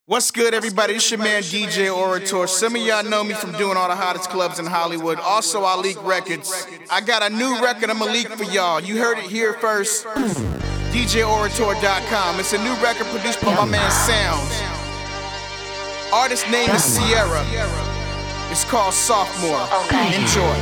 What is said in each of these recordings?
What's good, everybody? It's your man DJ Orator. Some of y'all know me from doing all the hottest clubs in Hollywood. Also, I leak records. I got a new record I'm gonna leak for y'all. You heard it here first. DJOrator.com. It's a new record produced by my man Sounds. Artist name is Sierra. It's called Sophomore. Enjoy.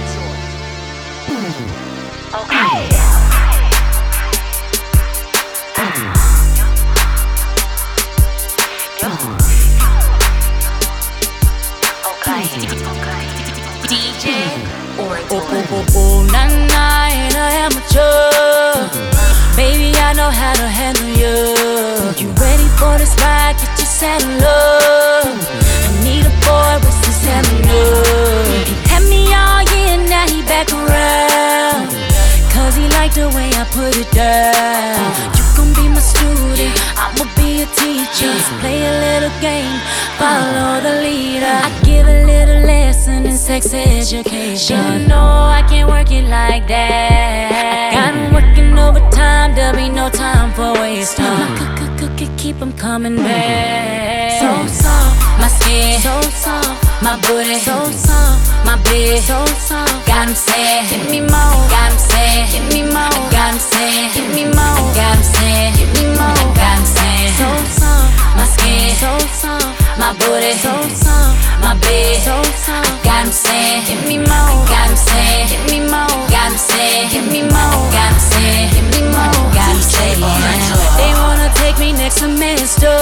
DJ Orator. Oh, nah, nah, ain't a amateur. Baby, I know how to handle you. You ready for this ride? Get your saddle up. I need a boy with some stamina. He had me all year, now he back around. Cause he like the way I put it down. You gon' be my student, I'ma be a teacher. Let's play a little game, follow the leader. I give a little lesson in sex education. You know I can't work it like that. Got him working overtime, there'll be no time for waste time. My cook, keep him coming back. So soft, my skin, so soft. My booty, so soft. My bed, so soft. Got him saying, hit me more. Got him saying, hit me more. Got him saying, hit me more. Got him saying, hit me more. Got him saying, so soft. My skin, so soft. My booty, so soft. My bed, so soft. Got him saying, hit me more. Got him saying, hit me more. Got him saying, hit me more. Got him saying, hit me more. Got him saying, they wanna take me next semester.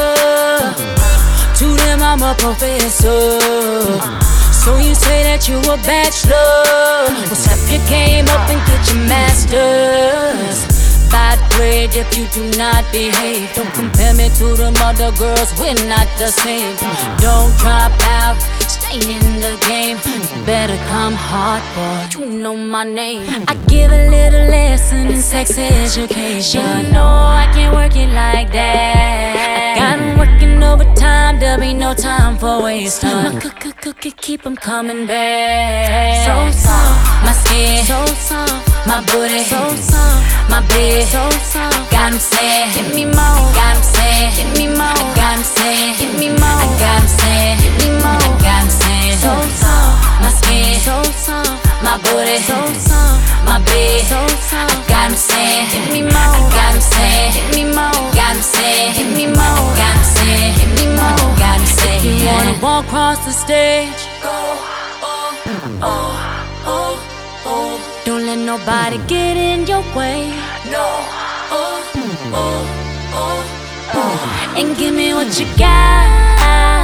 To them I'm a professor. So you say that you a bachelor? Well, step your game up and get your master's. Bad grade if you do not behave. Don't compare me to them other girls, we're not the same. Don't drop out, stay in the game. Better come hard, boy, you know my name. I give a little lesson in sex education. You know I can't work it like that. Got him working overtime, there'll be no time for waste time. My cook, keep him coming back. So soft, my skin, so soft. My booty, so soft. My bed, so soft. Got him saying, hit me more. Got him saying, hit me more. I got him saying, hit me more. I got him saying, hit me more. I got him saying, so soft. My skin, so soft. My booty, so soft. My bed, so soft. Got him saying, hit me more. Got him saying, hit me more. Got him saying, hit me more. Got him saying, hit me more. Got him saying, you wanna walk across the stage? Go, oh, oh, oh. Don't let nobody get in your way. No, oh, oh, oh, oh. And give me what you got.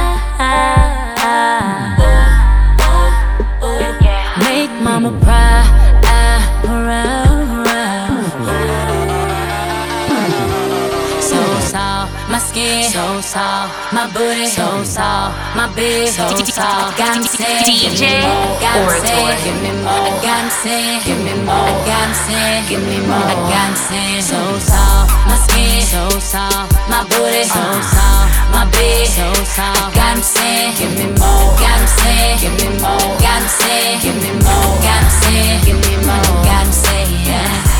Make mama proud. So soft, my skin, so soft. My booty, so soft. My bed, so soft. Got him saying, DJ Orator, give me more. I got him saying, give me more. I got him saying, give me more. I got him saying, so soft. My skin, so soft. My booty, so soft. My bed, so soft. Got him saying, give me more. Got him saying, give me more. Got him saying, give me more. Got him saying, give me more. Got him saying, yeah.